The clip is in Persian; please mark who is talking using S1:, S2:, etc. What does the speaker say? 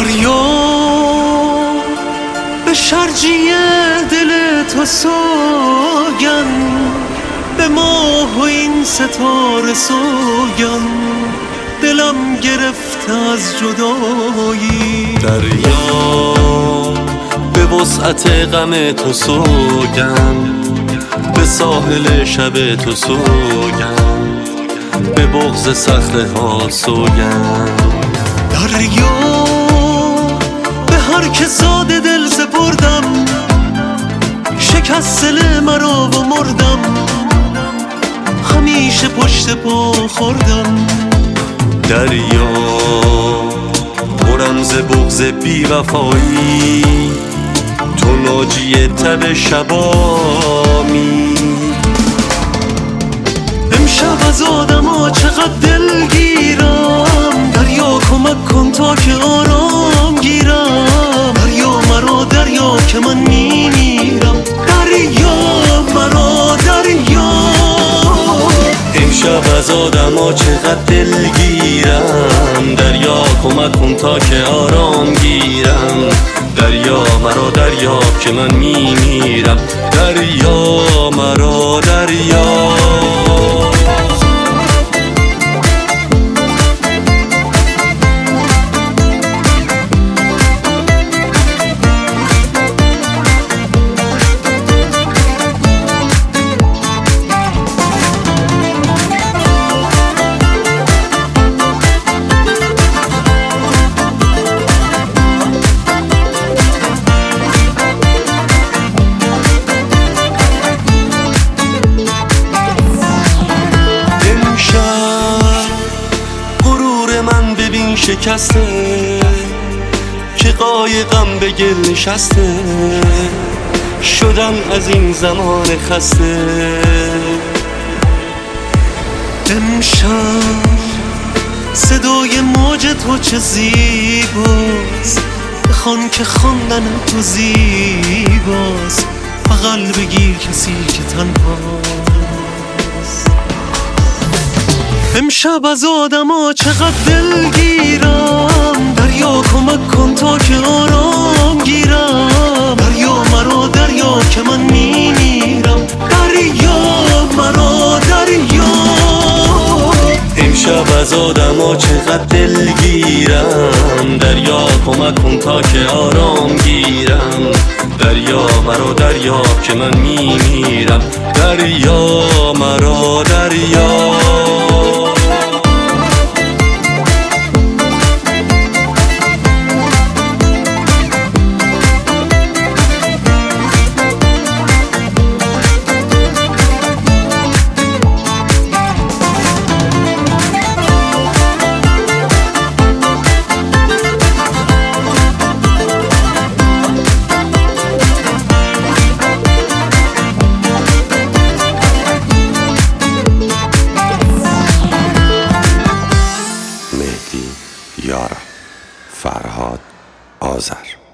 S1: دریا به شرجی دل تو سوگن، به ماه و این ستاره سوگن، دلم گرفته از جدایی.
S2: دریا به وسعت غم تو سوگن، به ساحل شب تو سوگن، به بغض صخره ها سوگن.
S1: دریا به هر که ساده دل سپردم، شکست دل مرا و مردم، همیشه پشت پا خوردم.
S2: دریا پرم ز بغض بی وفایی، تو ناجی تب شبامی.
S1: امشب از آدما چقدر دلگیرم، دریا کمک کن تا که آرام گیرم. دریا مرا دریا که من میمیرم، دریا مرا دریا.
S2: امشب از آدما چقدر دلگیرم، دریا کمک کن تا که آرام گیرم. دریا مرا دریا که من میمیرم، دریا مرا دریا. شکسته که قایقم به گل نشسته، شدم از این زمان خسته.
S1: امشب صدای موج تو چه زیباست، بخوان که خواندن تو زیباست. بغل بگیر کسی که تنهاست. امشب از آدما چقدر دلگیرم، دریا کمک کن تا که آرام گیرم. دریا مرا دریا که من میمیرم، دریا مرا دریا.
S2: امشب از آدما چقدر دلگیرم، دریا کمک کن تا که آرام گیرم. دریا مرا دریا که من میمیرم، دریا مرا دریا.
S3: یارا فرهاد آذر